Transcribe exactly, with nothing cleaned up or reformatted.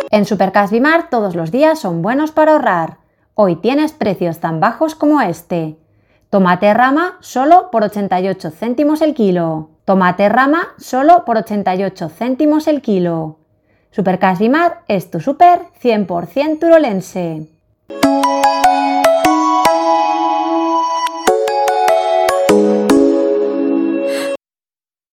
En Supercash Bimart todos los días son buenos para ahorrar. Hoy tienes precios tan bajos como este. Tomate rama solo por ochenta y ocho céntimos el kilo. Tomate rama solo por ochenta y ocho céntimos el kilo. Supercash Bimart es tu super cien por ciento turolense.